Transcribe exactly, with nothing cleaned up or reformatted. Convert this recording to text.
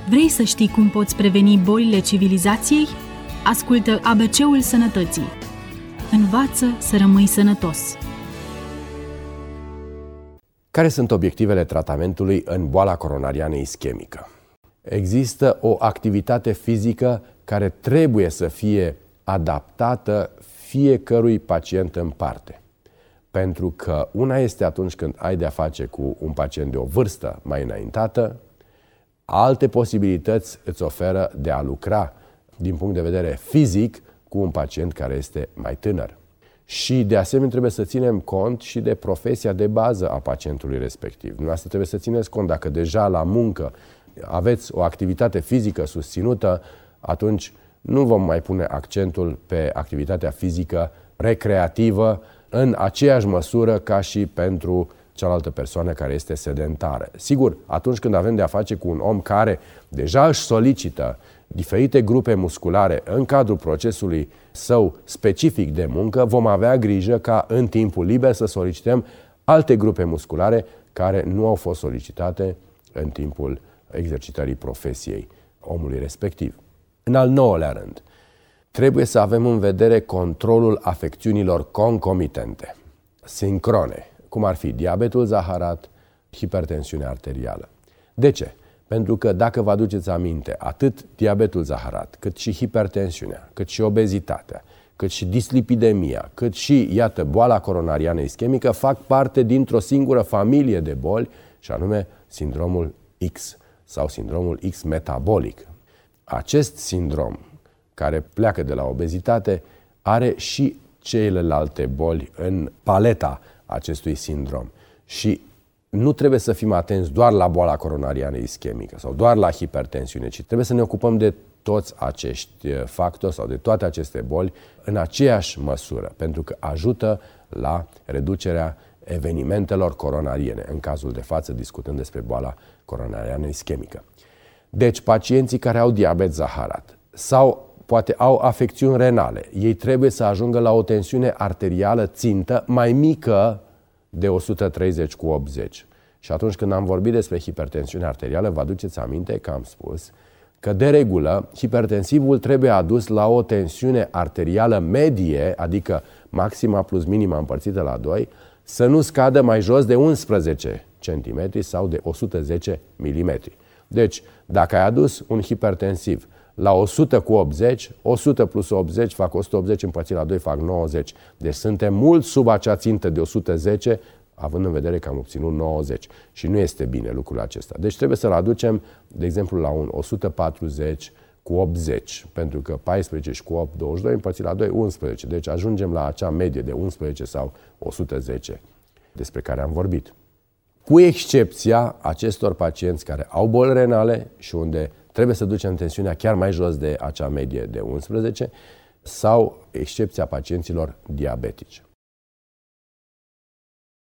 Vrei să știi cum poți preveni bolile civilizației? Ascultă A B C-ul Sănătății. Învață să rămâi sănătos. Care sunt obiectivele tratamentului în boala coronariană ischemică? Există o activitate fizică care trebuie să fie adaptată fiecărui pacient în parte. Pentru că una este atunci când ai de-a face cu un pacient de o vârstă mai înaintată, alte posibilități îți oferă de a lucra din punct de vedere fizic cu un pacient care este mai tânăr. Și de asemenea trebuie să ținem cont și de profesia de bază a pacientului respectiv. Dumneavoastră trebuie să țineți cont dacă deja la muncă aveți o activitate fizică susținută, atunci nu vom mai pune accentul pe activitatea fizică recreativă în aceeași măsură ca și pentru cealaltă persoană care este sedentară. Sigur, atunci când avem de-a face cu un om care deja își solicită diferite grupe musculare în cadrul procesului său specific de muncă, vom avea grijă ca în timpul liber să solicităm alte grupe musculare care nu au fost solicitate în timpul exercitării profesiei omului respectiv. În al nouălea rând, trebuie să avem în vedere controlul afecțiunilor concomitente, sincrone, cum ar fi diabetul zaharat, hipertensiunea arterială. De ce? Pentru că, dacă vă aduceți aminte, atât diabetul zaharat, cât și hipertensiunea, cât și obezitatea, cât și dislipidemia, cât și, iată, boala coronariană ischemică fac parte dintr-o singură familie de boli, și anume sindromul X sau sindromul X metabolic. Acest sindrom, care pleacă de la obezitate, are și celelalte boli în paleta acestui sindrom. Și nu trebuie să fim atenți doar la boala coronariană ischemică sau doar la hipertensiune, ci trebuie să ne ocupăm de toți acești factori sau de toate aceste boli în aceeași măsură, pentru că ajută la reducerea evenimentelor coronariene, în cazul de față discutând despre boala coronariană ischemică. Deci, pacienții care au diabet zaharat sau poate au afecțiuni renale, ei trebuie să ajungă la o tensiune arterială țintă mai mică de o sută treizeci cu optzeci. Și atunci când am vorbit despre hipertensiune arterială, vă aduceți aminte că am spus că de regulă hipertensivul trebuie adus la o tensiune arterială medie, adică maxima plus minima împărțită la doi, să nu scadă mai jos de unsprezece centimetri sau de o sută zece milimetri. Deci, dacă ai adus un hipertensiv la o sută cu optzeci, o sută plus optzeci fac o sută optzeci împărțit la doi fac nouăzeci. Deci suntem mult sub acea țintă de o sută zece, având în vedere că am obținut nouăzeci. Și nu este bine lucrul acesta. Deci trebuie să-l aducem, de exemplu, la un o sută patruzeci cu optzeci, pentru că paisprezece și cu opt, douăzeci și doi împărțit la doi, unsprezece. Deci ajungem la acea medie de unsprezece sau o sută zece despre care am vorbit. Cu excepția acestor pacienți care au boli renale și unde trebuie să ducem tensiunea chiar mai jos de acea medie de unsprezece sau excepția pacienților diabetici.